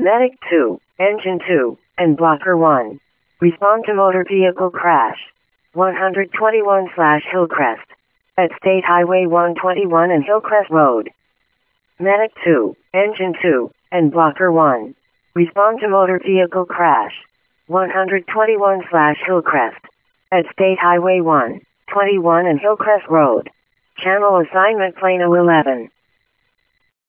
Medic 2, Engine 2, and Blocker 1. Respond to motor vehicle crash. 121/Hillcrest. At State Highway 121 and Hillcrest Road. Medic 2, Engine 2, and Blocker 1. Respond to motor vehicle crash. 121/Hillcrest. At State Highway 121 and Hillcrest Road. Channel assignment Plano 11.